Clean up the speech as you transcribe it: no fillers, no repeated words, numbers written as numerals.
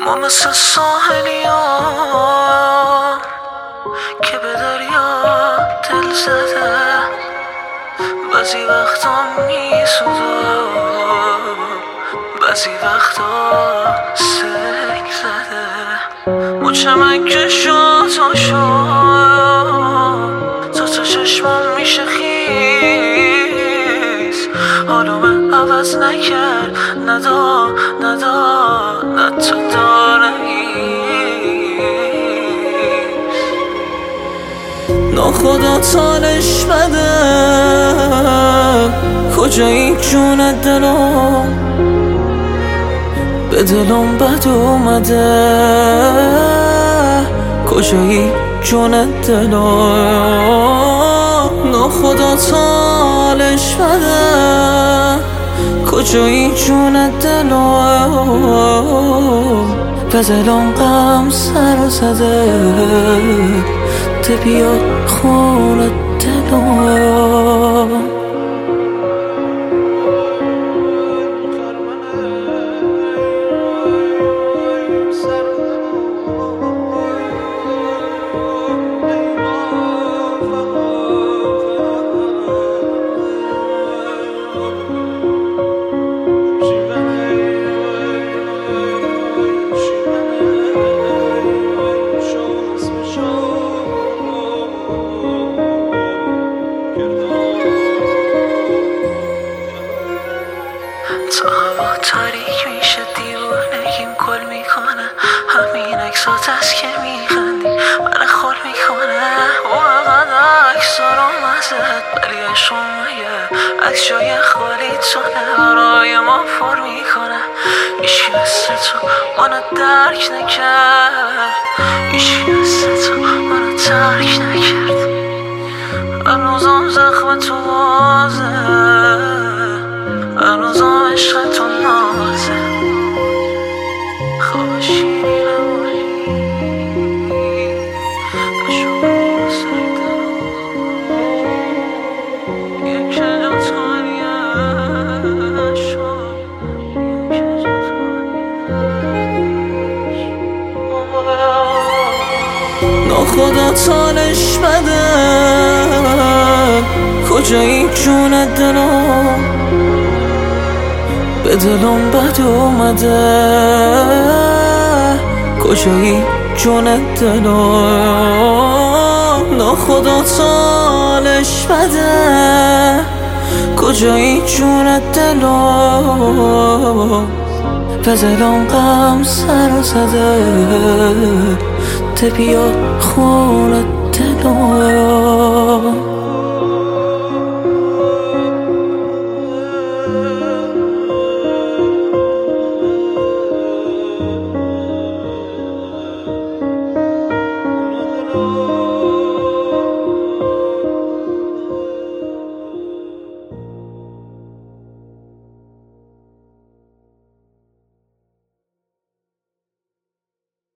ما مثل ساحلی ها که به دریا دل زده، بعضی وقتا میسوزه، بعضی وقتا سک زده. مچمک که شد تا چشمم میشه خیز، حالومه عوض نکرد، ندا نه تو داره ناخدا تالش بده، کجایی جون دلم، به دلم بد اومده، کجایی جون دلم، ناخدا تالش بده، کجایی جون دلم، به دلم غم سر زده، ده بیا خونه دلم. تا هوا تاریک میشه دیوونگیم کل میکنه، همین اکسات از که میخندی من خول میکنه، واقعا اکسا رو مزد ولی عشق مگه عکس جای خالی تونه برای ما پر میکنه. ایشکی مثل تو منو درک نکرد، ایشکی مثل تو منو ترک نکرد، هنوزم زخم تو بازه، هنوزم عشق تو نازه، خواب شیری نمایی بشو سردم یک جا تانیش شد، یک جا تانیش ناخدا تالش بده، کجایی جون دلم، به دلم بد اومده، کجایی جون دلم، ناخدا تالش بده، کجایی جون دلم، به دلم غم سر زده، ده بیا خونه دلم.